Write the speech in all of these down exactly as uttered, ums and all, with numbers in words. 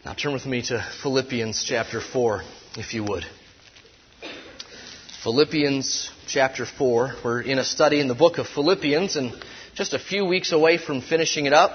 Now turn with me to Philippians chapter four, if you would. Philippians chapter four. We're in a study in the book of Philippians and just a few weeks away from finishing it up.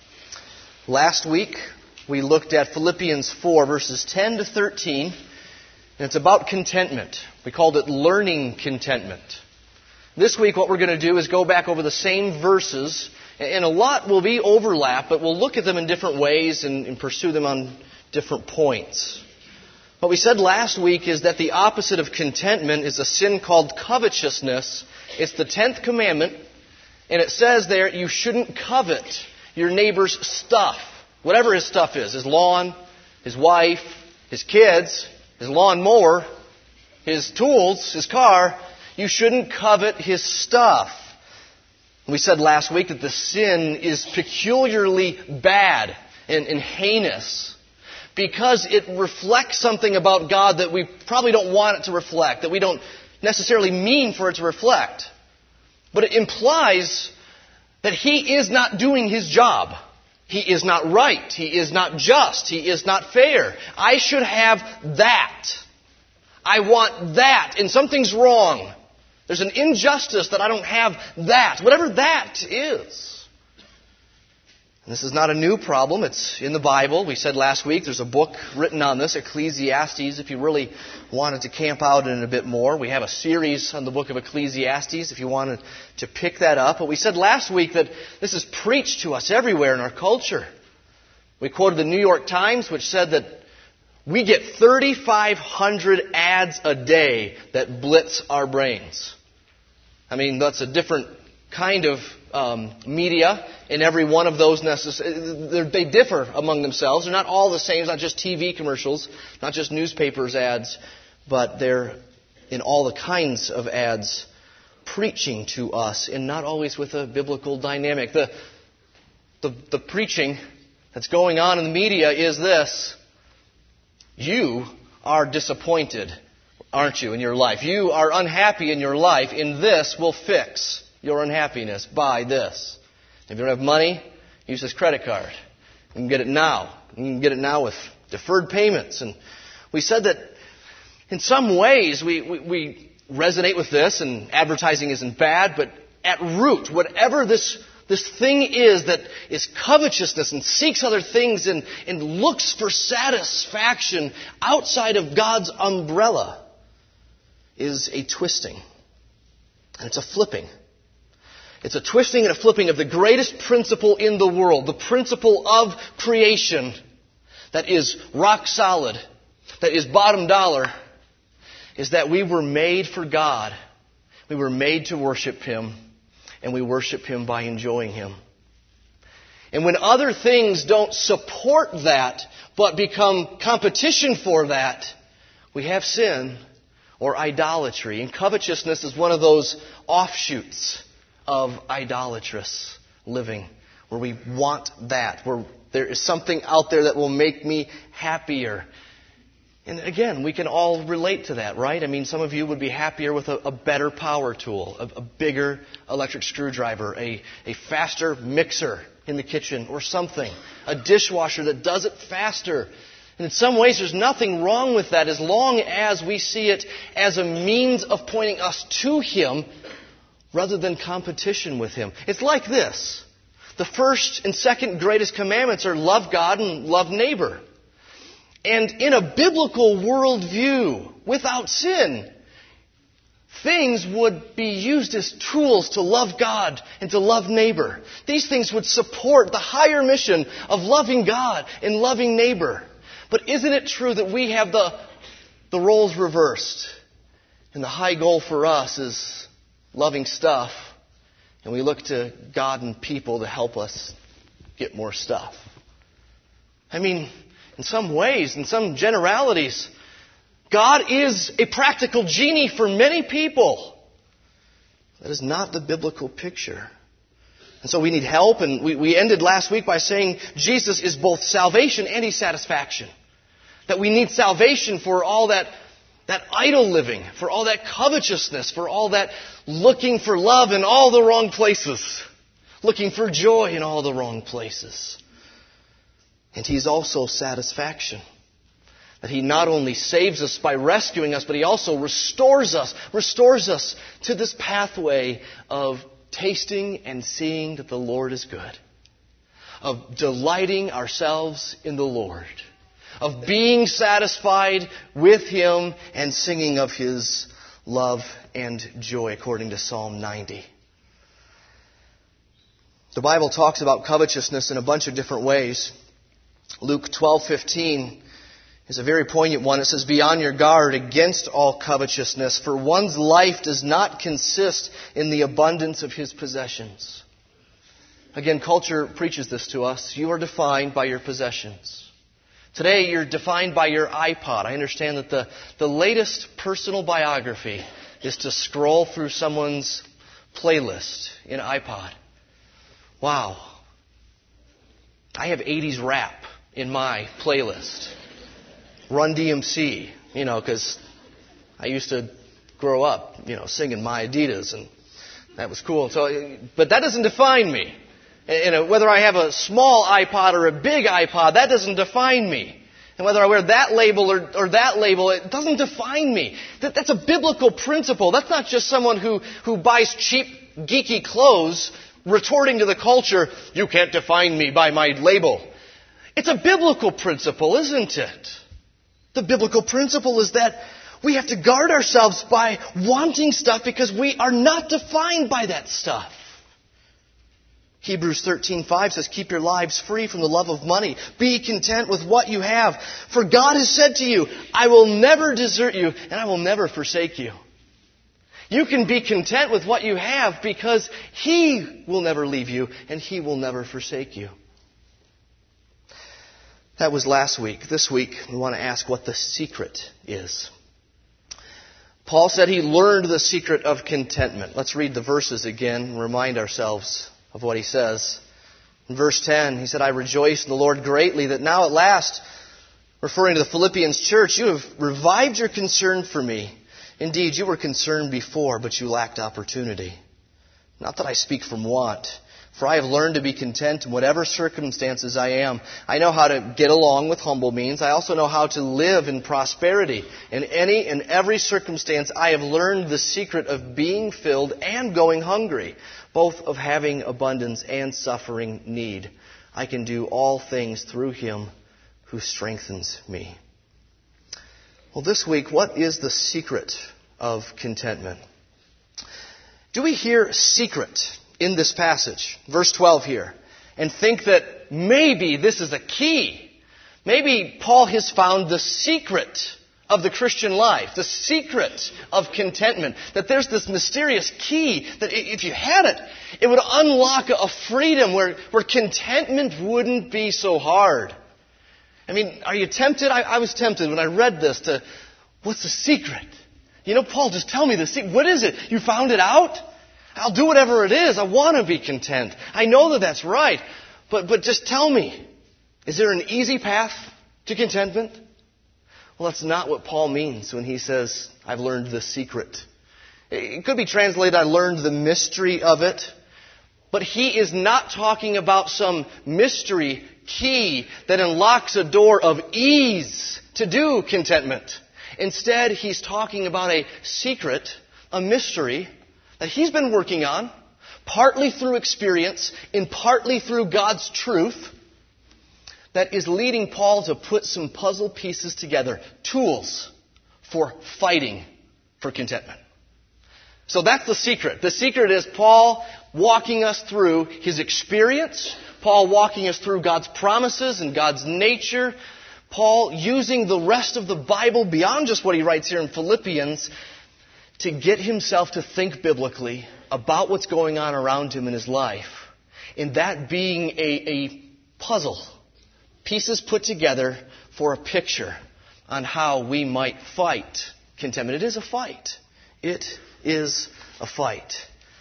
Last week we looked at Philippians four, verses ten to thirteen, and it's about contentment. We called it learning contentment. This week what we're going to do is go back over the same verses, and a lot will be overlap, but we'll look at them in different ways and, and pursue them on different points. What we said last week is that the opposite of contentment is a sin called covetousness. It's the tenth commandment, and it says there you shouldn't covet your neighbor's stuff, whatever his stuff is, his lawn, his wife, his kids, his lawnmower, his tools, his car. You shouldn't covet his stuff. We said last week that the sin is peculiarly bad and, and heinous because it reflects something about God that we probably don't want it to reflect, that we don't necessarily mean for it to reflect. But it implies that He is not doing His job. He is not right. He is not just. He is not fair. I should have that. I want that, and something's wrong. There's an injustice that I don't have that, whatever that is. And this is not a new problem. It's in the Bible. We said last week there's a book written on this, Ecclesiastes, if you really wanted to camp out in it a bit more. We have a series on the book of Ecclesiastes if you wanted to pick that up. But we said last week that this is preached to us everywhere in our culture. We quoted the New York Times, which said that we get thirty-five hundred ads a day that blitz our brains. I mean, that's a different kind of um, media, and every one of those necess- they differ among themselves. They're not all the same. It's not just T V commercials, not just newspapers ads, but they're in all the kinds of ads preaching to us, and not always with a biblical dynamic. The, the, the preaching that's going on in the media is this: you are disappointed, aren't you, in your life? You are unhappy in your life, and this will fix your unhappiness. Buy this. If you don't have money, use this credit card. You can get it now. You can get it now with deferred payments. And we said that in some ways we, we, we resonate with this, and advertising isn't bad, but at root, whatever this This thing is that is covetousness and seeks other things and, and looks for satisfaction outside of God's umbrella is a twisting. And it's a flipping. It's a twisting and a flipping of the greatest principle in the world, the principle of creation that is rock solid, that is bottom dollar, is that we were made for God. We were made to worship Him. And we worship Him by enjoying Him. And when other things don't support that, but become competition for that, we have sin or idolatry. And covetousness is one of those offshoots of idolatrous living, where we want that, where there is something out there that will make me happier. And again, we can all relate to that, right? I mean, some of you would be happier with a, a better power tool, a, a bigger electric screwdriver, a, a faster mixer in the kitchen or something, a dishwasher that does it faster. And in some ways, there's nothing wrong with that as long as we see it as a means of pointing us to Him rather than competition with Him. It's like this. The first and second greatest commandments are love God and love neighbor. And in a biblical worldview, without sin, things would be used as tools to love God and to love neighbor. These things would support the higher mission of loving God and loving neighbor. But isn't it true that we have the, the roles reversed? And the high goal for us is loving stuff. And we look to God and people to help us get more stuff. I mean, in some ways, in some generalities, God is a practical genie for many people. That is not the biblical picture. And so we need help, and we, we ended last week by saying Jesus is both salvation and He's satisfaction. That we need salvation for all that, that idol living, for all that covetousness, for all that looking for love in all the wrong places, looking for joy in all the wrong places. And He's also satisfaction. That He not only saves us by rescuing us, but He also restores us, restores us to this pathway of tasting and seeing that the Lord is good. Of delighting ourselves in the Lord. Of being satisfied with Him and singing of His love and joy, according to Psalm ninety. The Bible talks about covetousness in a bunch of different ways. Luke twelve fifteen is a very poignant one. It says, "Be on your guard against all covetousness, for one's life does not consist in the abundance of his possessions." Again, culture preaches this to us. You are defined by your possessions. Today, you're defined by your iPod. I understand that the, the latest personal biography is to scroll through someone's playlist in iPod. Wow. I have eighties rap in my playlist. Run D M C, you know, because I used to grow up, you know, singing My Adidas, and that was cool. So, but that doesn't define me. You know, whether I have a small iPod or a big iPod, that doesn't define me. And whether I wear that label or, or that label, it doesn't define me. That, that's a biblical principle. That's not just someone who, who buys cheap, geeky clothes retorting to the culture, "You can't define me by my label." It's a biblical principle, isn't it? The biblical principle is that we have to guard ourselves by wanting stuff because we are not defined by that stuff. Hebrews thirteen five says, "Keep your lives free from the love of money. Be content with what you have. For God has said to you, I will never desert you and I will never forsake you." You can be content with what you have because He will never leave you and He will never forsake you. That was last week. This week, we want to ask what the secret is. Paul said he learned the secret of contentment. Let's read the verses again and remind ourselves of what he says. In verse ten, he said, "I rejoice in the Lord greatly that now at last," referring to the Philippians church, "you have revived your concern for me. Indeed, you were concerned before, but you lacked opportunity. Not that I speak from want. For I have learned to be content in whatever circumstances I am. I know how to get along with humble means. I also know how to live in prosperity. In any and every circumstance, I have learned the secret of being filled and going hungry, both of having abundance and suffering need. I can do all things through Him who strengthens me." Well, this week, what is the secret of contentment? Do we hear secret in this passage, verse twelve here, and think that maybe this is a key? Maybe Paul has found the secret of the Christian life, the secret of contentment, that there's this mysterious key that if you had it, it would unlock a freedom where, where contentment wouldn't be so hard. I mean, are you tempted? I, I was tempted when I read this to, what's the secret? You know, Paul, just tell me the secret. What is it? You found it out? I'll do whatever it is. I want to be content. I know that that's right. But, but just tell me, is there an easy path to contentment? Well, that's not what Paul means when he says, I've learned the secret. It could be translated, I learned the mystery of it. But he is not talking about some mystery key that unlocks a door of ease to do contentment. Instead, he's talking about a secret, a mystery that he's been working on, partly through experience and partly through God's truth, that is leading Paul to put some puzzle pieces together, tools for fighting for contentment. So that's the secret. The secret is Paul walking us through his experience, Paul walking us through God's promises and God's nature, Paul using the rest of the Bible beyond just what he writes here in Philippians to get himself to think biblically about what's going on around him in his life. And that being a, a puzzle, pieces put together for a picture on how we might fight contentment. It is a fight. It is a fight.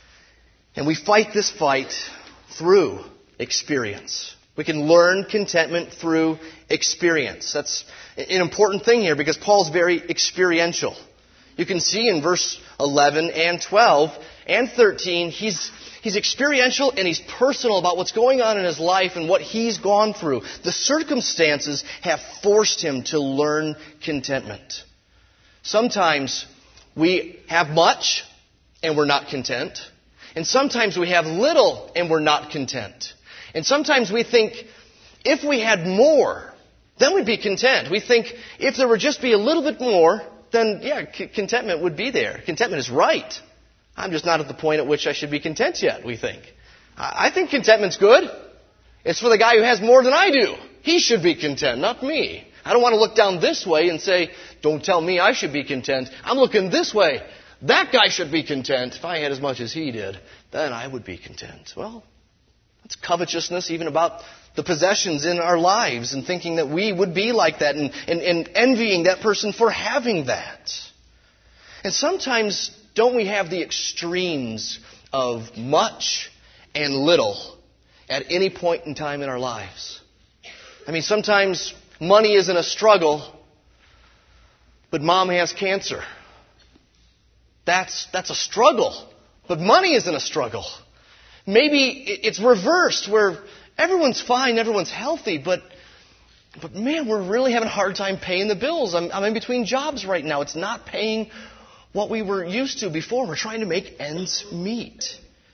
And we fight this fight through experience. We can learn contentment through experience. That's an important thing here because Paul's very experiential. You can see in verse eleven and twelve and thirteen, he's, he's experiential and he's personal about what's going on in his life and what he's gone through. The circumstances have forced him to learn contentment. Sometimes we have much and we're not content. And sometimes we have little and we're not content. And sometimes we think if we had more, then we'd be content. We think if there would just be a little bit more, then yeah, c- contentment would be there. Contentment is right. I'm just not at the point at which I should be content yet, we think. I, I think contentment's good. It's for the guy who has more than I do. He should be content, not me. I don't want to look down this way and say, don't tell me I should be content. I'm looking this way. That guy should be content. If I had as much as he did, then I would be content. Well, that's covetousness even about the possessions in our lives and thinking that we would be like that and, and, and envying that person for having that. And sometimes don't we have the extremes of much and little at any point in time in our lives? I mean, sometimes money isn't a struggle, but mom has cancer. That's, that's a struggle. But money isn't a struggle. Maybe it's reversed where everyone's fine, everyone's healthy, but but man, we're really having a hard time paying the bills. I'm, I'm in between jobs right now. It's not paying what we were used to before. We're trying to make ends meet.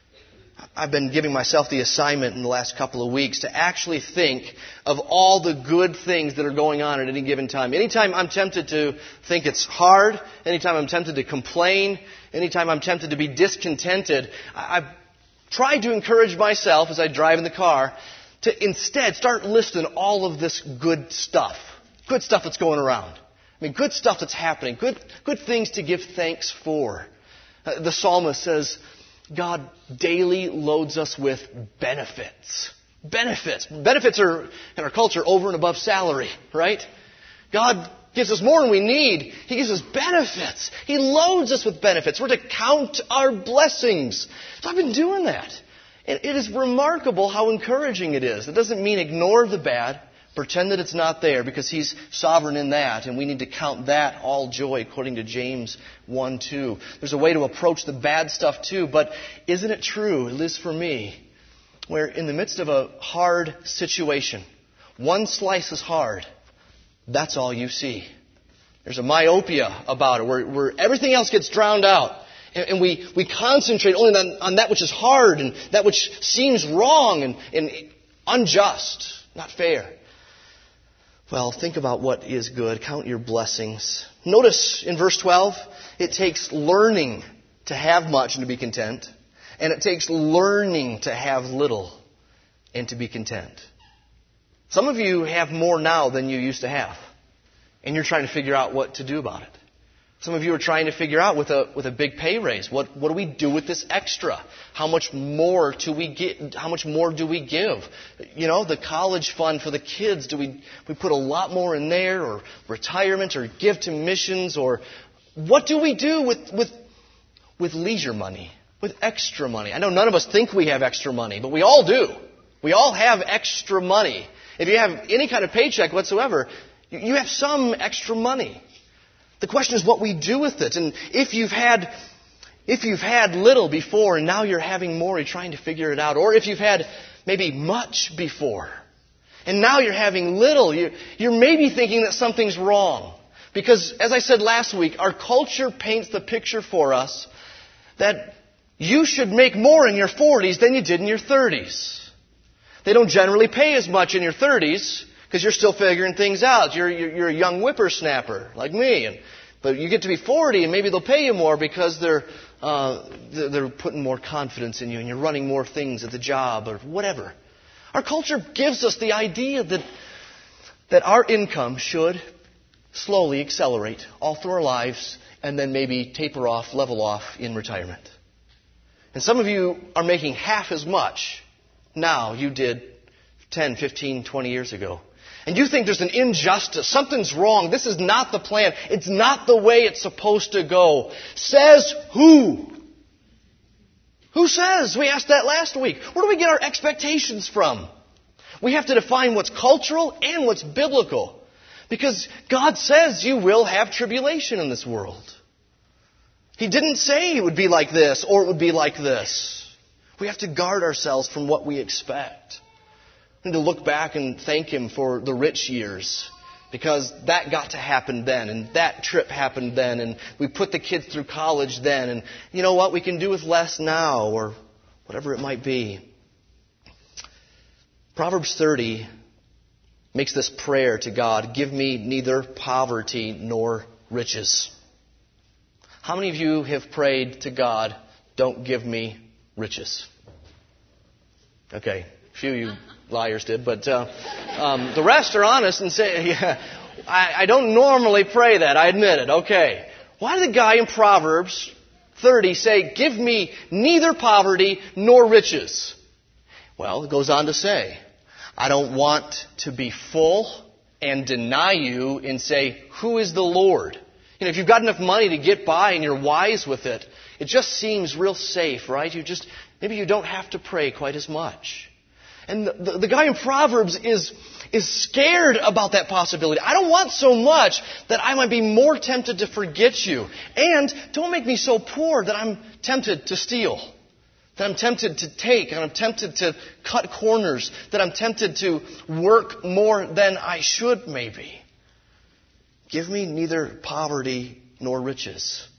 I've been giving myself the assignment in the last couple of weeks to actually think of all the good things that are going on at any given time. Anytime I'm tempted to think it's hard, anytime I'm tempted to complain, anytime I'm tempted to be discontented, I've tried to encourage myself as I drive in the car to instead start listing all of this good stuff. Good stuff that's going around. I mean, good stuff that's happening. Good, good things to give thanks for. Uh, the psalmist says, God daily loads us with benefits. Benefits. Benefits are, in our culture, over and above salary, right? God gives us more than we need. He gives us benefits. He loads us with benefits. We're to count our blessings. So I've been doing that. And it is remarkable how encouraging it is. It doesn't mean ignore the bad, pretend that it's not there, because He's sovereign in that, and we need to count that all joy, according to James one two. There's a way to approach the bad stuff too, but isn't it true, at least for me, where in the midst of a hard situation, one slice is hard, that's all you see. There's a myopia about it, where, where everything else gets drowned out. And, and we, we concentrate only on, on that which is hard and that which seems wrong and, and unjust, not fair. Well, think about what is good. Count your blessings. Notice in verse twelve, it takes learning to have much and to be content. And it takes learning to have little and to be content. Some of you have more now than you used to have. And you're trying to figure out what to do about it. Some of you are trying to figure out with a with a big pay raise, what what do we do with this extra? How much more do we get? How much more do we give? You know, the college fund for the kids. Do we we put a lot more in there, or retirement, or give to missions, or what do we do with with with leisure money, with extra money? I know none of us think we have extra money, but we all do. We all have extra money. If you have any kind of paycheck whatsoever, you have some extra money. The question is what we do with it. And if you've had if you've had little before and now you're having more, you're trying to figure it out. Or if you've had maybe much before and now you're having little, you're, you're maybe thinking that something's wrong. Because as I said last week, our culture paints the picture for us that you should make more in your forties than you did in your thirties. They don't generally pay as much in your thirties. Because you're still figuring things out. You're, you're, you're a young whippersnapper like me. And, but you get to be forty and maybe they'll pay you more because they're, uh, they're putting more confidence in you and you're running more things at the job or whatever. Our culture gives us the idea that, that our income should slowly accelerate all through our lives and then maybe taper off, level off in retirement. And some of you are making half as much now you did ten, fifteen, twenty years ago. And you think there's an injustice. Something's wrong. This is not the plan. It's not the way it's supposed to go. Says who? Who says? We asked that last week. Where do we get our expectations from? We have to define what's cultural and what's biblical. Because God says you will have tribulation in this world. He didn't say it would be like this or it would be like this. We have to guard ourselves from what we expect. We need to look back and thank Him for the rich years, because that got to happen then, and that trip happened then, and we put the kids through college then, and you know what, we can do with less now, or whatever it might be. Proverbs thirty makes this prayer to God: give me neither poverty nor riches. How many of you have prayed to God, don't give me riches? Okay, a few of you liars did, but uh, um, the rest are honest and say, yeah, I, I don't normally pray that, I admit it. Okay, why did the guy in Proverbs thirty say, give me neither poverty nor riches? Well, it goes on to say, I don't want to be full and deny you and say, who is the Lord? You know, if you've got enough money to get by and you're wise with it, it just seems real safe, right? You just, maybe you don't have to pray quite as much. And the, the, the guy in Proverbs is, is scared about that possibility. I don't want so much that I might be more tempted to forget you. And don't make me so poor that I'm tempted to steal. That I'm tempted to take, and I'm tempted to cut corners, that I'm tempted to work more than I should maybe. Give me neither poverty nor riches.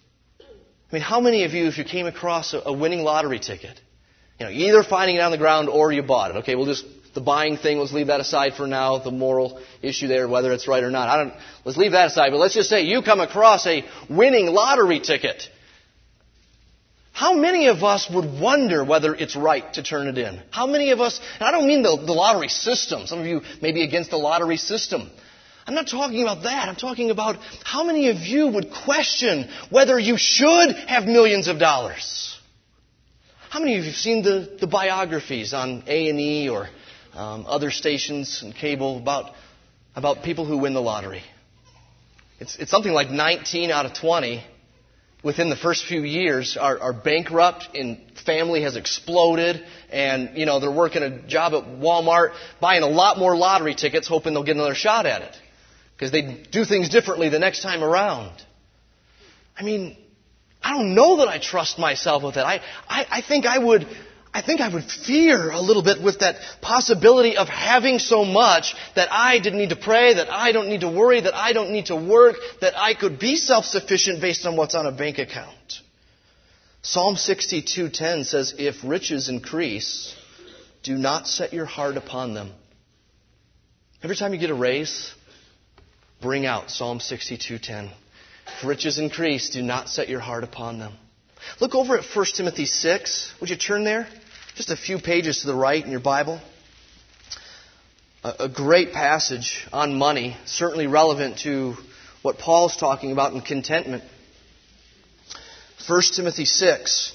I mean, how many of you, if you came across a, a winning lottery ticket, you know, either finding it on the ground or you bought it. Okay, we'll just, the buying thing, let's leave that aside for now, the moral issue there, whether it's right or not. I don't, let's leave that aside, but let's just say you come across a winning lottery ticket. How many of us would wonder whether it's right to turn it in? How many of us, and I don't mean the, the lottery system. Some of you may be against the lottery system. I'm not talking about that. I'm talking about how many of you would question whether you should have millions of dollars. How many of you have seen the, the biographies on A and E or um, other stations and cable about, about people who win the lottery? It's, it's something like nineteen out of twenty within the first few years are, are bankrupt, and family has exploded, and you know they're working a job at Walmart, buying a lot more lottery tickets, hoping they'll get another shot at it, because they do things differently the next time around. I mean, I don't know that I trust myself with it. I, I, I think I would, I think I would fear a little bit with that possibility of having so much that I didn't need to pray, that I don't need to worry, that I don't need to work, that I could be self-sufficient based on what's on a bank account. Psalm sixty-two ten says, if riches increase, do not set your heart upon them. Every time you get a raise, bring out Psalm sixty-two ten. If riches increase, do not set your heart upon them. Look over at First Timothy six. Would you turn there? Just a few pages to the right in your Bible. A, a great passage on money, certainly relevant to what Paul's talking about in contentment. First Timothy six.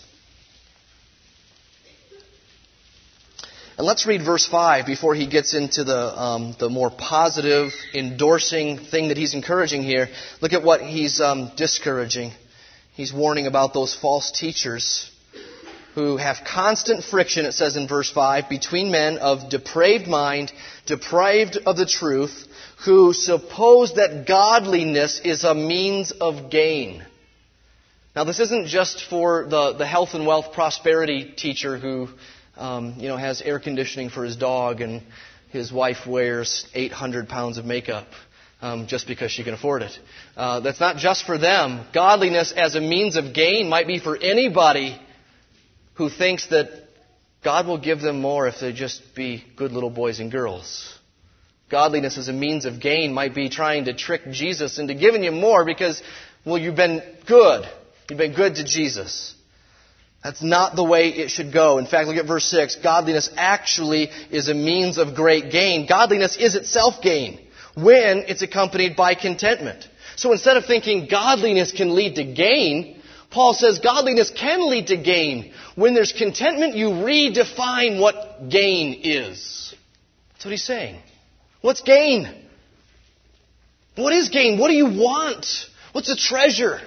And let's read verse five before he gets into the um, the more positive, endorsing thing that he's encouraging here. Look at what he's um, discouraging. He's warning about those false teachers who have constant friction, it says in verse five, between men of depraved mind, depraved of the truth, who suppose that godliness is a means of gain. Now, this isn't just for the, the health and wealth prosperity teacher who Um, you know, has air conditioning for his dog and his wife wears eight hundred pounds of makeup um, just because she can afford it. Uh, that's not just for them. Godliness as a means of gain might be for anybody who thinks that God will give them more if they just be good little boys and girls. Godliness as a means of gain might be trying to trick Jesus into giving you more because, well, you've been good. You've been good to Jesus. That's not the way it should go. In fact, look at verse six. Godliness actually is a means of great gain. Godliness is itself gain when it's accompanied by contentment. So instead of thinking godliness can lead to gain, Paul says godliness can lead to gain. When there's contentment, you redefine what gain is. That's what he's saying. What's gain? What is gain? What do you want? What's a treasure?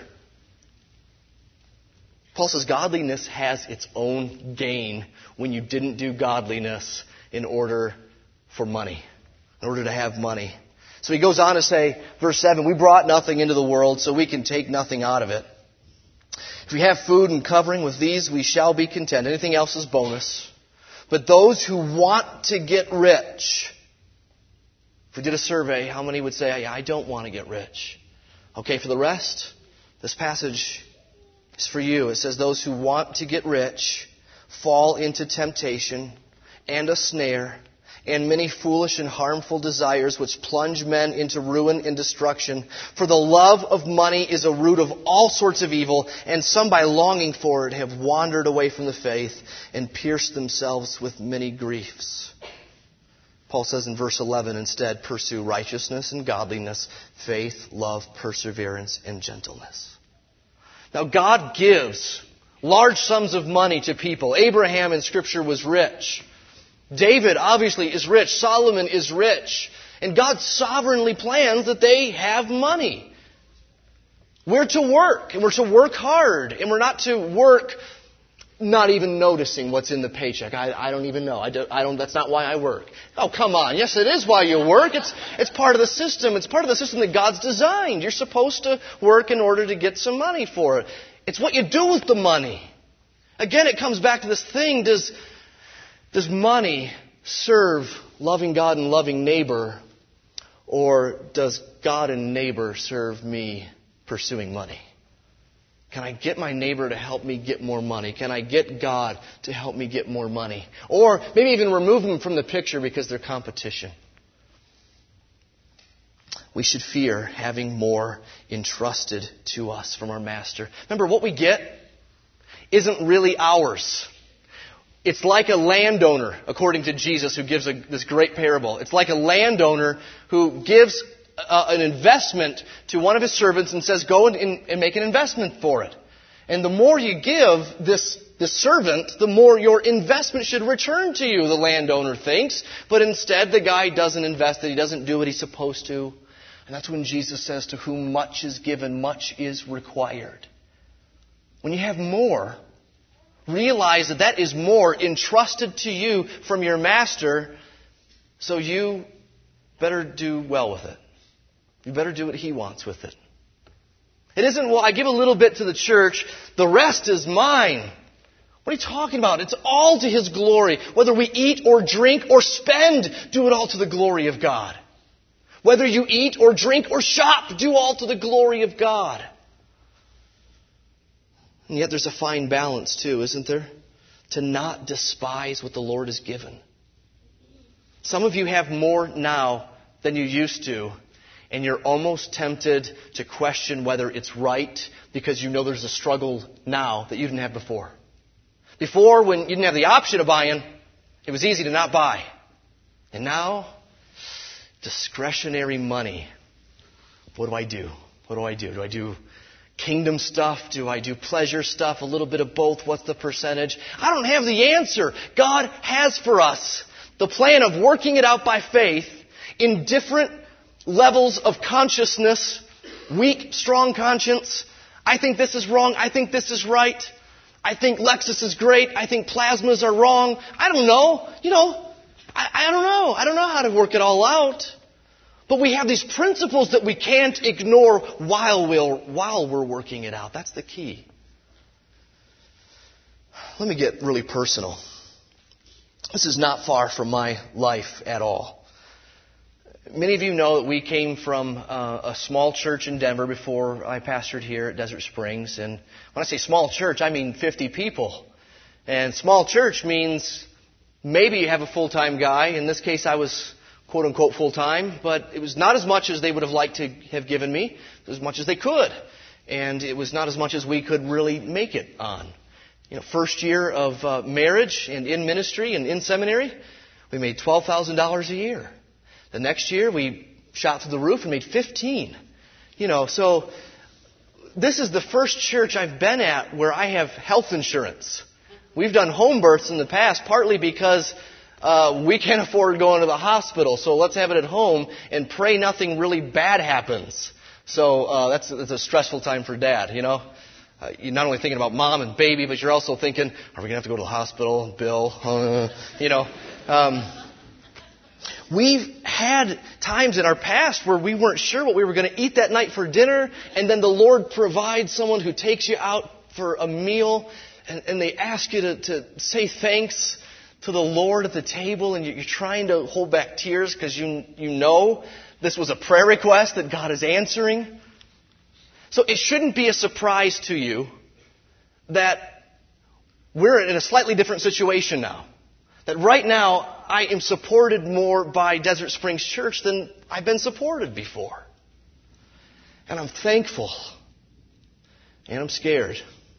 Paul says godliness has its own gain when you didn't do godliness in order for money, in order to have money. So he goes on to say, verse seven, we brought nothing into the world, so we can take nothing out of it. If we have food and covering, with these we shall be content. Anything else is bonus. But those who want to get rich, if we did a survey, how many would say, I don't want to get rich? Okay, for the rest, this passage is for you. It says, those who want to get rich fall into temptation and a snare and many foolish and harmful desires which plunge men into ruin and destruction. For the love of money is a root of all sorts of evil, and some by longing for it have wandered away from the faith and pierced themselves with many griefs. Paul says in verse eleven, instead, pursue righteousness and godliness, faith, love, perseverance, and gentleness. Now, God gives large sums of money to people. Abraham in Scripture was rich. David obviously is rich. Solomon is rich. And God sovereignly plans that they have money. We're to work, and we're to work hard, and we're not to work not even noticing what's in the paycheck. I, I don't even know. I don't, I don't, that's not why I work. Oh, come on. Yes, it is why you work. It's, it's part of the system. It's part of the system that God's designed. You're supposed to work in order to get some money for it. It's what you do with the money. Again, it comes back to this thing. Does, does money serve loving God and loving neighbor, or does God and neighbor serve me pursuing money? Can I get my neighbor to help me get more money? Can I get God to help me get more money? Or maybe even remove them from the picture because they're competition. We should fear having more entrusted to us from our Master. Remember, what we get isn't really ours. It's like a landowner, according to Jesus, who gives a, this great parable. It's like a landowner who gives a, an investment to one of his servants and says, go and, and make an investment for it. And the more you give this, this servant, the more your investment should return to you, the landowner thinks. But instead, the guy doesn't invest it. He doesn't do what he's supposed to. And that's when Jesus says, to whom much is given, much is required. When you have more, realize that that is more entrusted to you from your Master, so you better do well with it. You better do what He wants with it. It isn't, well, I give a little bit to the church, the rest is mine. What are you talking about? It's all to His glory. Whether we eat or drink or spend, do it all to the glory of God. Whether you eat or drink or shop, do all to the glory of God. And yet there's a fine balance too, isn't there? To not despise what the Lord has given. Some of you have more now than you used to, and you're almost tempted to question whether it's right because you know there's a struggle now that you didn't have before. Before, when you didn't have the option of buying, it was easy to not buy. And now, discretionary money. What do I do? What do I do? Do I do kingdom stuff? Do I do pleasure stuff? A little bit of both? What's the percentage? I don't have the answer. God has for us the plan of working it out by faith in different levels of consciousness. Weak, strong conscience. I think this is wrong. I think this is right. I think Lexus is great. I think plasmas are wrong. I don't know. You know, I, I don't know. I don't know how to work it all out. But we have these principles that we can't ignore while we're, while we're working it out. That's the key. Let me get really personal. This is not far from my life at all. Many of you know that we came from uh, a small church in Denver before I pastored here at Desert Springs. And when I say small church, I mean fifty people. And small church means maybe you have a full-time guy. In this case, I was quote-unquote full-time, but it was not as much as they would have liked to have given me, as much as they could. And it was not as much as we could really make it on. You know, first year of uh, marriage and in ministry and in seminary, we made twelve thousand dollars a year. The next year, we shot through the roof and made fifteen. You know, so this is the first church I've been at where I have health insurance. We've done home births in the past, partly because uh, we can't afford going to the hospital. So let's have it at home and pray nothing really bad happens. So uh, that's, that's a stressful time for Dad, you know. Uh, you're not only thinking about mom and baby, but you're also thinking, are we going to have to go to the hospital? Bill, uh, you know. Um, we've had times in our past where we weren't sure what we were going to eat that night for dinner, and then the Lord provides someone who takes you out for a meal and, and they ask you to, to say thanks to the Lord at the table, and you're trying to hold back tears because you, you know this was a prayer request that God is answering. So it shouldn't be a surprise to you that we're in a slightly different situation now. That right now I am supported more by Desert Springs Church than I've been supported before. And I'm thankful. And I'm scared.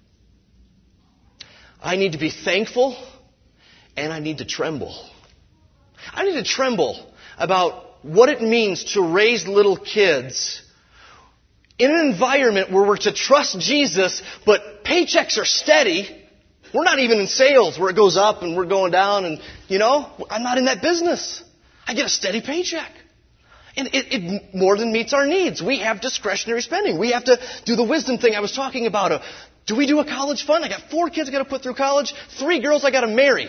I need to be thankful. And I need to tremble. I need to tremble about what it means to raise little kids in an environment where we're to trust Jesus, but paychecks are steady. We're not even in sales where it goes up and we're going down. And, you know, I'm not in that business. I get a steady paycheck. And it, it more than meets our needs. We have discretionary spending. We have to do the wisdom thing I was talking about. Uh, do we do a college fund? I got four kids I got to put through college. Three girls I got to marry.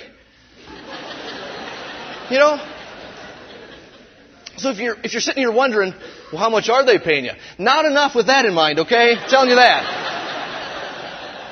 You know? So if you're, if you're sitting here wondering, well, how much are they paying you? Not enough with that in mind, okay? I'm telling you that.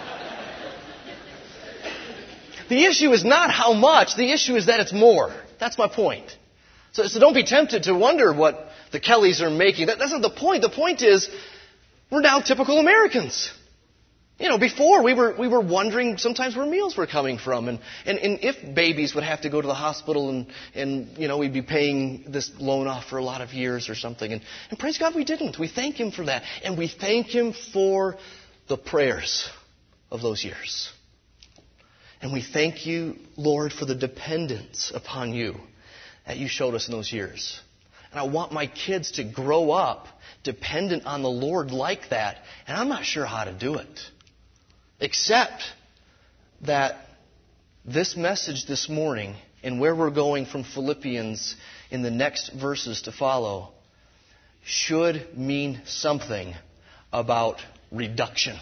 The issue is not how much. The issue is that it's more. That's my point. So, so don't be tempted to wonder what the Kellys are making. That, that's not the point. The point is, we're now typical Americans. You know, before we were we were wondering sometimes where meals were coming from, and, and, and if babies would have to go to the hospital, and, and you know we'd be paying this loan off for a lot of years or something. And, and praise God we didn't. We thank Him for that, and we thank Him for the prayers of those years. And we thank You, Lord, for the dependence upon You that You showed us in those years. And I want my kids to grow up dependent on the Lord like that, and I'm not sure how to do it. Except that this message this morning and where we're going from Philippians in the next verses to follow should mean something about reduction.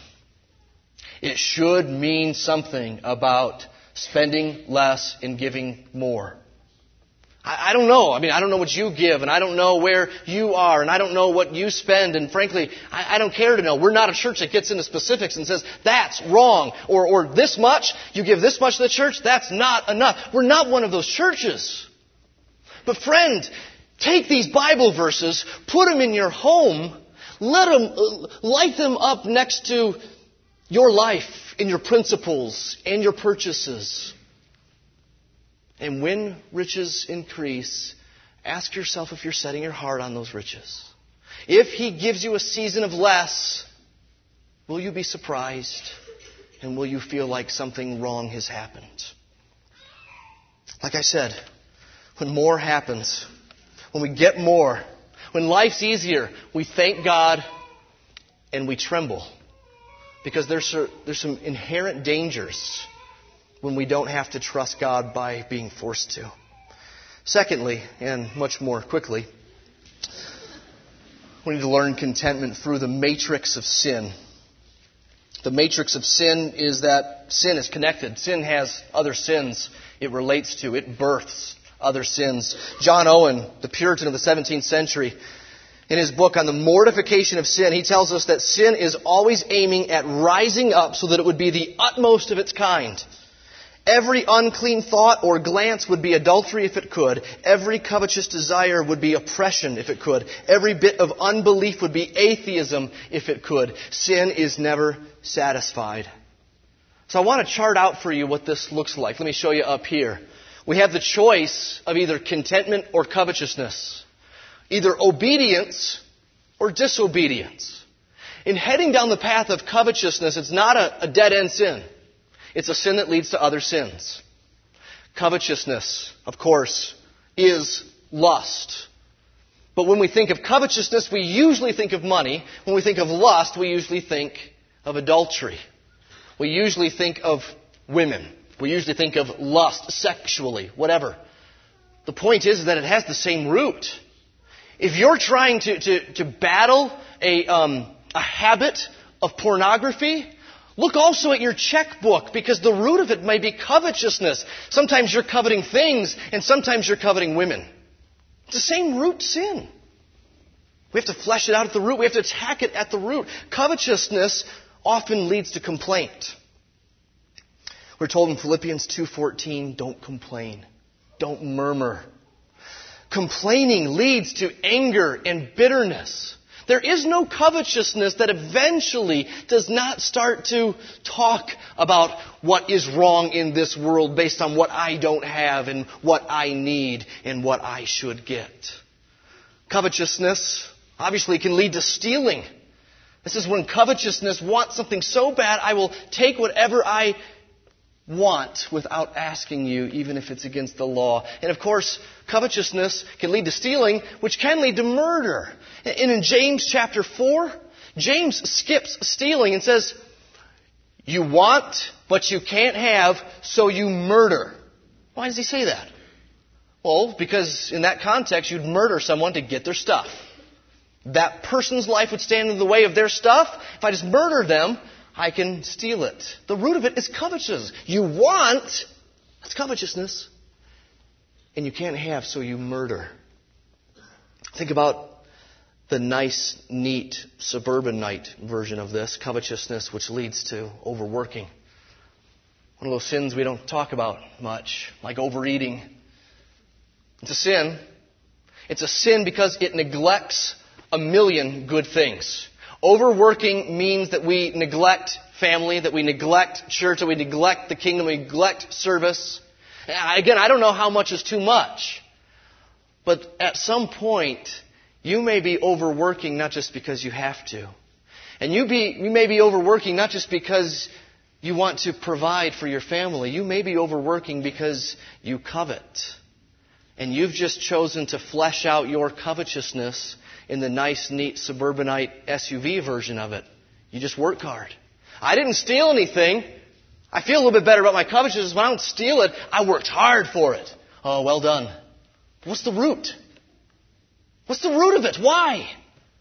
It should mean something about spending less and giving more. I don't know. I mean, I don't know what you give, and I don't know where you are, and I don't know what you spend, and frankly, I, I don't care to know. We're not a church that gets into specifics and says, that's wrong, or, or this much, you give this much to the church, that's not enough. We're not one of those churches. But friend, take these Bible verses, put them in your home, let them, uh, light them up next to your life and your principles and your purchases. And when riches increase, ask yourself if you're setting your heart on those riches. If He gives you a season of less, will you be surprised? And will you feel like something wrong has happened? Like I said, when more happens, when we get more, when life's easier, we thank God and we tremble. Because there's, there's some inherent dangers when we don't have to trust God by being forced to. Secondly, and much more quickly, we need to learn contentment through the matrix of sin. The matrix of sin is that sin is connected. Sin has other sins it relates to. It births other sins. John Owen, the Puritan of the seventeenth century, in his book on the mortification of sin, he tells us that sin is always aiming at rising up so that it would be the utmost of its kind. Every unclean thought or glance would be adultery if it could. Every covetous desire would be oppression if it could. Every bit of unbelief would be atheism if it could. Sin is never satisfied. So I want to chart out for you what this looks like. Let me show you up here. We have the choice of either contentment or covetousness. Either obedience or disobedience. In heading down the path of covetousness, it's not a, a dead-end sin. It's a sin that leads to other sins. Covetousness, of course, is lust. But when we think of covetousness, we usually think of money. When we think of lust, we usually think of adultery. We usually think of women. We usually think of lust sexually, whatever. The point is that it has the same root. If you're trying to, to, to battle a, um, a habit of pornography, look also at your checkbook, because the root of it may be covetousness. Sometimes you're coveting things, and sometimes you're coveting women. It's the same root sin. We have to flesh it out at the root. We have to attack it at the root. Covetousness often leads to complaint. We're told in Philippians two fourteen, don't complain. Don't murmur. Complaining leads to anger and bitterness. There is no covetousness that eventually does not start to talk about what is wrong in this world based on what I don't have and what I need and what I should get. Covetousness obviously can lead to stealing. This is when covetousness wants something so bad, I will take whatever I want without asking you, even if it's against the law. And of course, covetousness can lead to stealing, which can lead to murder. And in James chapter four, James skips stealing and says, you want, but you can't have, so you murder. Why does he say that? Well, because in that context, you'd murder someone to get their stuff. That person's life would stand in the way of their stuff. If I just murder them, I can steal it. The root of it is covetousness. You want, that's covetousness. And you can't have, so you murder. Think about the nice, neat, suburbanite version of this, covetousness, which leads to overworking. One of those sins we don't talk about much, like overeating. It's a sin. It's a sin because it neglects a million good things. Overworking means that we neglect family, that we neglect church, that we neglect the kingdom, we neglect service. Again, I don't know how much is too much. But at some point, you may be overworking not just because you have to. And you, be, you may be overworking not just because you want to provide for your family. You may be overworking because you covet. And you've just chosen to flesh out your covetousness in the nice, neat, suburbanite S U V version of it. You just work hard. I didn't steal anything. I feel a little bit better about my covetousness when I don't steal it. I worked hard for it. Oh, well done. What's the root? What's the root of it? Why?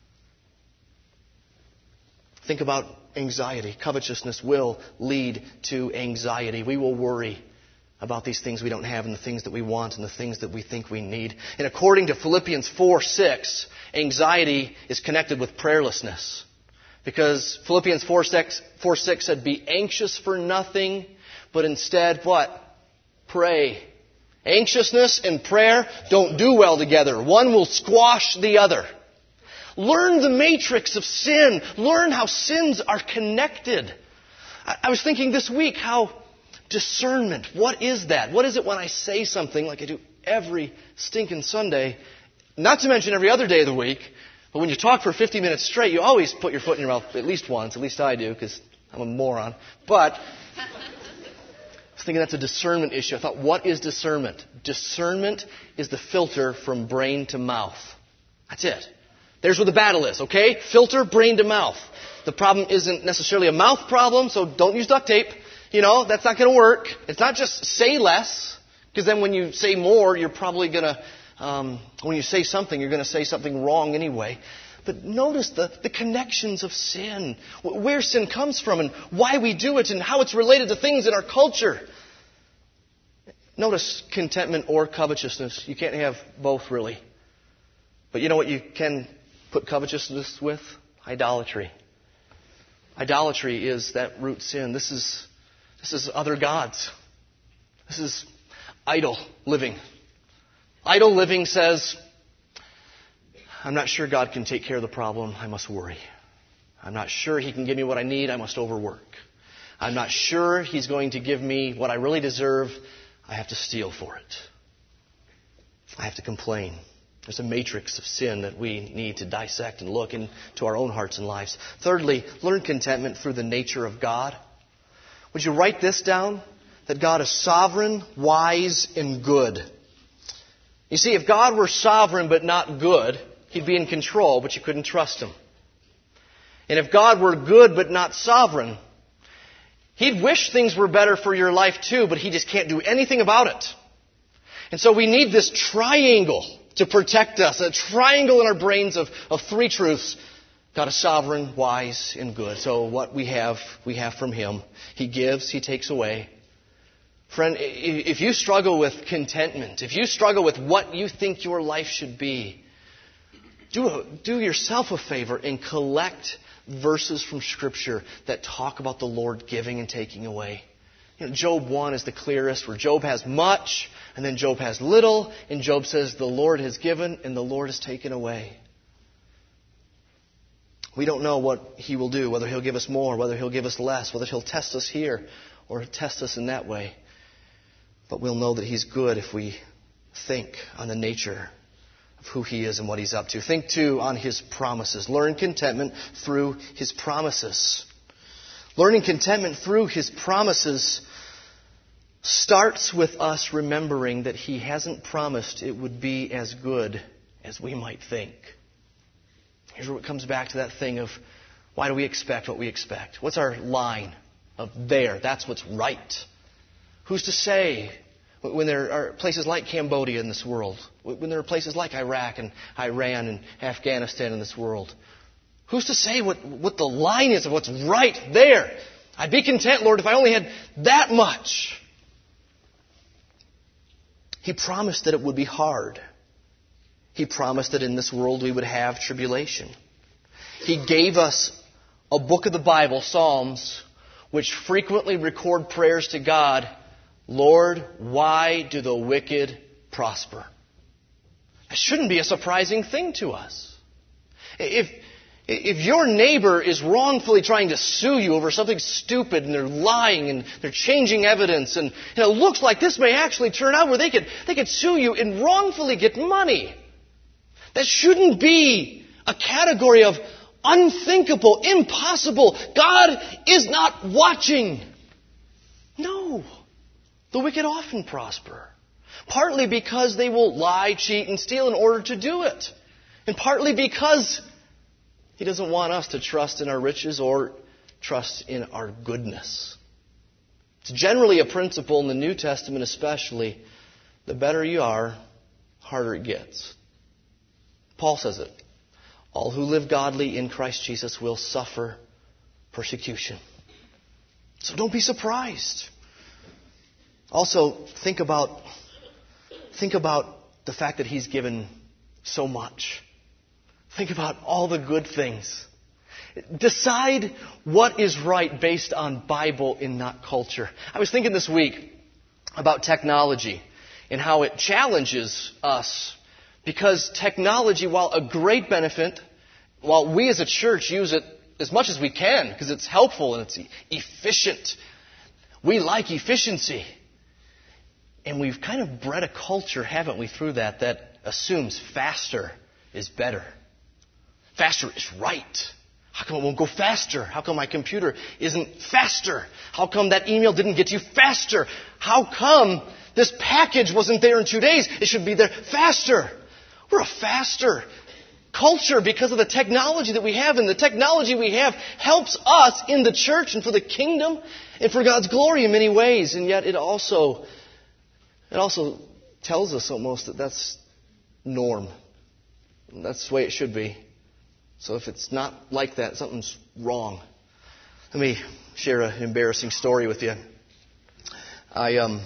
Think about anxiety. Covetousness will lead to anxiety. We will worry about these things we don't have and the things that we want and the things that we think we need. And according to Philippians four six, anxiety is connected with prayerlessness. Because Philippians four six said, be anxious for nothing, but instead what? Pray. Anxiousness and prayer don't do well together. One will squash the other. Learn the matrix of sin. Learn how sins are connected. I was thinking this week how discernment, what is that? What is it when I say something like I do every stinking Sunday, not to mention every other day of the week, but when you talk for fifty minutes straight, you always put your foot in your mouth at least once, at least I do, because I'm a moron. But I was thinking that's a discernment issue. I thought, what is discernment? Discernment is the filter from brain to mouth. That's it. There's where the battle is, okay? Filter, brain to mouth. The problem isn't necessarily a mouth problem, so don't use duct tape. You know, that's not going to work. It's not just say less, because then when you say more, you're probably going to, um, when you say something, you're going to say something wrong anyway. But notice the, the connections of sin, where sin comes from and why we do it and how it's related to things in our culture. Notice contentment or covetousness. You can't have both really. But you know what you can put covetousness with? Idolatry. Idolatry is that root sin. This is This is other gods. This is idol living. Idol living says, I'm not sure God can take care of the problem. I must worry. I'm not sure He can give me what I need. I must overwork. I'm not sure He's going to give me what I really deserve. I have to steal for it. I have to complain. There's a matrix of sin that we need to dissect and look into our own hearts and lives. Thirdly, learn contentment through the nature of God. Would you write this down? That God is sovereign, wise, and good. You see, if God were sovereign but not good, He'd be in control, but you couldn't trust Him. And if God were good but not sovereign, He'd wish things were better for your life too, but He just can't do anything about it. And so we need this triangle to protect us, a triangle in our brains of, of three truths. God is sovereign, wise, and good. So what we have, we have from Him. He gives, He takes away. Friend, if you struggle with contentment, if you struggle with what you think your life should be, do, do yourself a favor and collect verses from Scripture that talk about the Lord giving and taking away. You know, Job one is the clearest, where Job has much, and then Job has little, and Job says, the Lord has given, and the Lord has taken away. We don't know what He will do, whether He'll give us more, whether He'll give us less, whether He'll test us here, or test us in that way. But we'll know that He's good if we think on the nature of who He is and what He's up to. Think, too, on His promises. Learn contentment through His promises. Learning contentment through His promises starts with us remembering that He hasn't promised it would be as good as we might think. Here's where it comes back to that thing of, why do we expect what we expect? What's our line of there? That's what's right. Who's to say when there are places like Cambodia in this world, when there are places like Iraq and Iran and Afghanistan in this world, who's to say what, what the line is of what's right there? I'd be content, Lord, if I only had that much. He promised that it would be hard. He promised that in this world we would have tribulation. He gave us a book of the Bible, Psalms, which frequently record prayers to God, Lord, why do the wicked prosper? That shouldn't be a surprising thing to us. If, if your neighbor is wrongfully trying to sue you over something stupid and they're lying and they're changing evidence and, and it looks like this may actually turn out where they could, they could sue you and wrongfully get money, that shouldn't be a category of unthinkable, impossible. God is not watching. No. The wicked often prosper. Partly because they will lie, cheat, and steal in order to do it. And partly because He doesn't want us to trust in our riches or trust in our goodness. It's generally a principle in the New Testament especially. The better you are, harder it gets. Paul says it. All who live godly in Christ Jesus will suffer persecution. So don't be surprised. Also, think about, think about the fact that He's given so much. Think about all the good things. Decide what is right based on Bible and not culture. I was thinking this week about technology and how it challenges us. Because technology, while a great benefit, while we as a church use it as much as we can, because it's helpful and it's efficient, we like efficiency. And we've kind of bred a culture, haven't we, through that, that assumes faster is better. Faster is right. How come it won't go faster? How come my computer isn't faster? How come that email didn't get to you faster? How come this package wasn't there in two days? It should be there faster. We're a faster culture because of the technology that we have. And the technology we have helps us in the church and for the kingdom and for God's glory in many ways. And yet it also, it also tells us almost that that's norm. That's the way it should be. So if it's not like that, something's wrong. Let me share an embarrassing story with you. I um,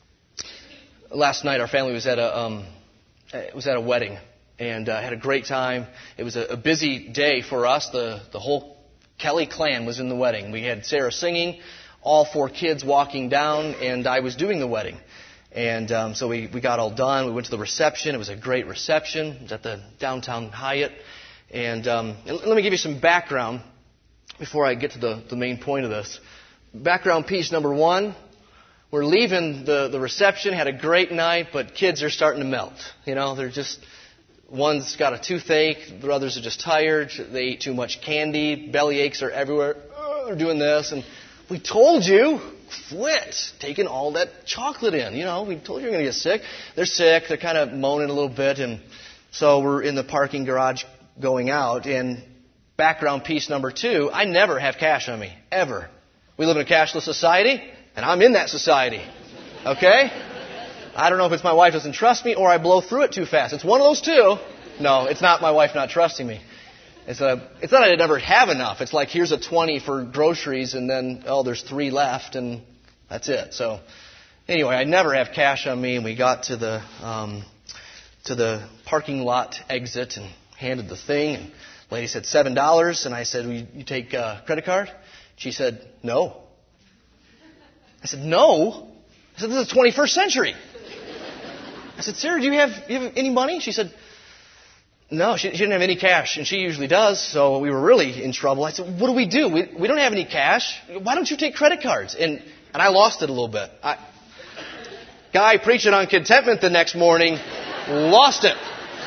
last night our family was at a um, it was at a wedding and uh, had a great time. It was a, a busy day for us. The the whole Kelly clan was in the wedding. We had Sarah singing, all four kids walking down, and I was doing the wedding. And um, so we, we got all done. We went to the reception. It was a great reception. It was at the downtown Hyatt. And, um, and let me give you some background before I get to the, the main point of this. Background piece number one. We're leaving the, the reception, had a great night, but kids are starting to melt. You know, they're just, one's got a toothache, the others are just tired, they ate too much candy, belly aches are everywhere, oh, they're doing this, and we told you, quit taking all that chocolate in. You know, we told you you're going to get sick. They're sick, they're kind of moaning a little bit, and so we're in the parking garage going out, and background piece number two, I never have cash on me, ever. We live in a cashless society, and I'm in that society, okay? I don't know if it's my wife doesn't trust me or I blow through it too fast. It's one of those two. No, it's not my wife not trusting me. It's a, it's not that I never have enough. It's like, here's a twenty for groceries, and then, oh, there's three left, and that's it. So, anyway, I never have cash on me, and we got to the, um, to the parking lot exit and handed the thing, and lady said, seven dollars. And I said, well, you, you take a credit card? She said, no. I said, no? I said, this is the twenty-first century. I said, Sarah, do you have, do you have any money? She said, no, she, she didn't have any cash, and she usually does, so we were really in trouble. I said, what do we do? We, we don't have any cash. Why don't you take credit cards? And and I lost it a little bit. I, guy preaching on contentment the next morning, lost it.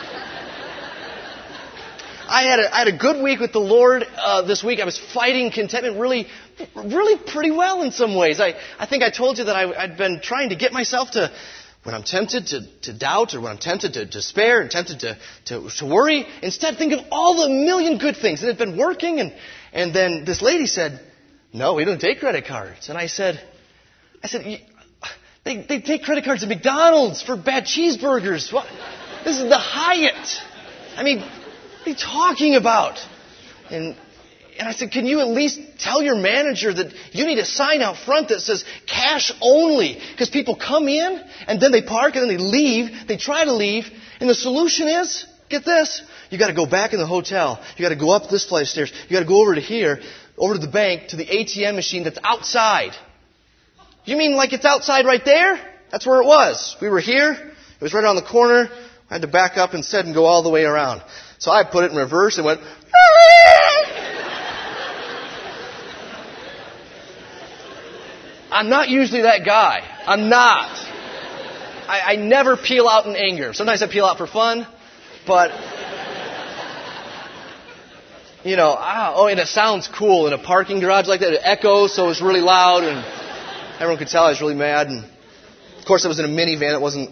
I had a, I had a good week with the Lord uh, this week. I was fighting contentment really, really pretty well in some ways. I, I think I told you that I, I'd been trying to get myself to, when I'm tempted to, to doubt or when I'm tempted to despair and tempted to, to, to worry, instead think of all the million good things. And it had been working. And, and then this lady said, no, we don't take credit cards. And I said, I said, they, they take credit cards at McDonald's for bad cheeseburgers. What? This is the Hyatt. I mean, what are you talking about? And and I said, can you at least tell your manager that you need a sign out front that says cash only? Because people come in and then they park and then they leave. They try to leave. And the solution is, get this, you got to go back in the hotel. You got to go up this flight of stairs. You got to go over to here, over to the bank, to the A T M machine that's outside. You mean like it's outside right there? That's where it was. We were here. It was right around the corner. I had to back up instead and go all the way around. So I put it in reverse and went, I'm not usually that guy. I'm not. I, I never peel out in anger. Sometimes I peel out for fun, but, you know, ah, oh, and it sounds cool in a parking garage like that. It echoes, so it's really loud, and everyone could tell I was really mad. And of course, it was in a minivan. It wasn't.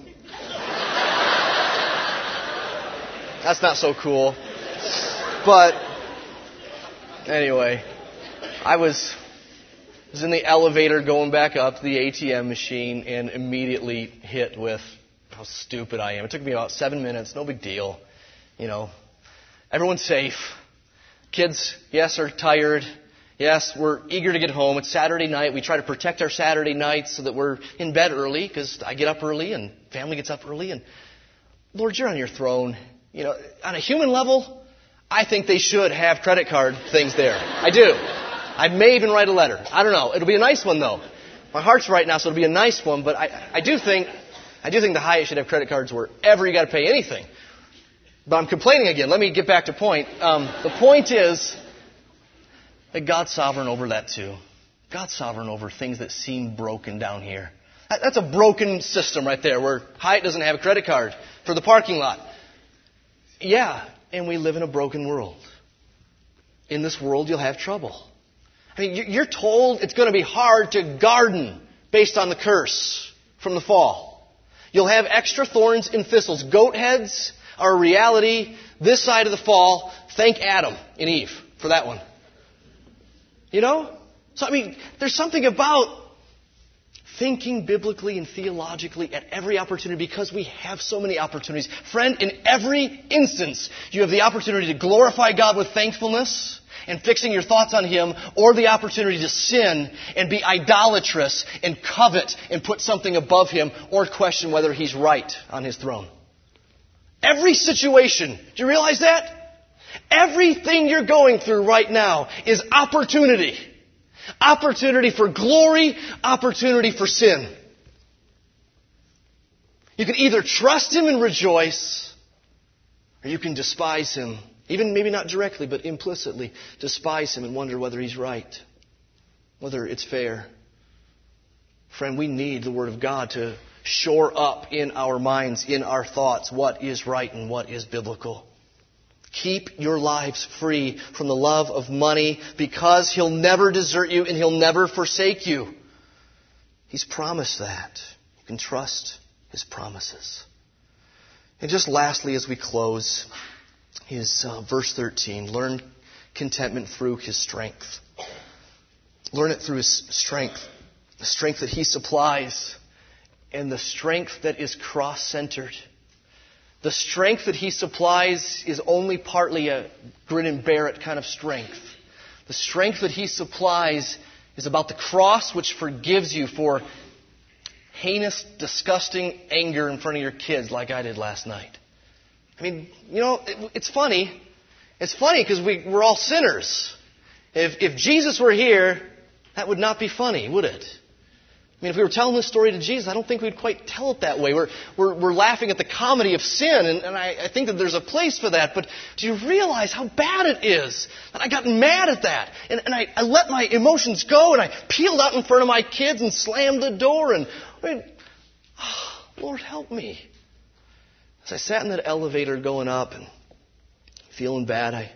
That's not so cool. But anyway, I was. was in the elevator going back up to the A T M machine and immediately hit with how stupid I am. It took me about seven minutes. No big deal. You know, everyone's safe. Kids, yes, are tired. Yes, we're eager to get home. It's Saturday night. We try to protect our Saturday nights so that we're in bed early because I get up early and family gets up early. And Lord, you're on your throne. You know, on a human level, I think they should have credit card things there. I do. I may even write a letter. I don't know. It'll be a nice one, though. My heart's right now, so it'll be a nice one. But I, I do think, I do think the Hyatt should have credit cards wherever you got to pay anything. But I'm complaining again. Let me get back to point. Um, the point is that God's sovereign over that too. God's sovereign over things that seem broken down here. That, that's a broken system right there, where Hyatt doesn't have a credit card for the parking lot. Yeah, and we live in a broken world. In this world, you'll have trouble. I mean, you're told it's going to be hard to garden based on the curse from the fall. You'll have extra thorns and thistles. Goat heads are a reality this side of the fall. Thank Adam and Eve for that one. You know? So, I mean, there's something about thinking biblically and theologically at every opportunity, because we have so many opportunities. Friend, in every instance, you have the opportunity to glorify God with thankfulness and fixing your thoughts on Him, or the opportunity to sin and be idolatrous and covet and put something above Him, or question whether He's right on His throne. Every situation. Do you realize that? Everything you're going through right now is opportunity. Opportunity for glory, opportunity for sin. You can either trust Him and rejoice, or you can despise Him. Even maybe not directly, but implicitly despise Him and wonder whether He's right, whether it's fair. Friend, we need the Word of God to shore up in our minds, in our thoughts, what is right and what is biblical. Keep your lives free from the love of money, because He'll never desert you and He'll never forsake you. He's promised that. You can trust His promises. And just lastly, as we close, is uh, verse thirteen. Learn contentment through His strength. Learn it through His strength. The strength that He supplies, and the strength that is cross-centered. The strength that He supplies is only partly a grin and bear it kind of strength. The strength that He supplies is about the cross, which forgives you for heinous, disgusting anger in front of your kids like I did last night. I mean, you know, it, it's funny. It's funny because we, we're all sinners. If, if Jesus were here, that would not be funny, would it? I mean, if we were telling this story to Jesus, I don't think we'd quite tell it that way. We're, we're, we're laughing at the comedy of sin, and, and I, I think that there's a place for that. But do you realize how bad it is that I got mad at that? And, and I, I let my emotions go, and I peeled out in front of my kids and slammed the door. And I mean, oh, Lord, help me. As I sat in that elevator going up and feeling bad, I,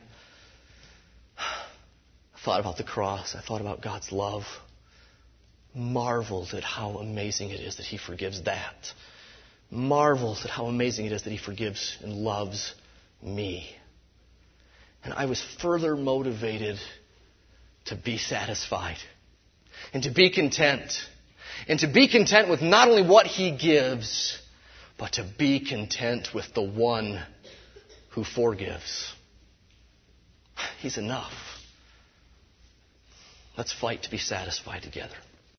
I thought about the cross. I thought about God's love. Marveled at how amazing it is that He forgives that. Marveled at how amazing it is that He forgives and loves me. And I was further motivated to be satisfied and to be content. And to be content with not only what He gives, but to be content with the one who forgives. He's enough. Let's fight to be satisfied together.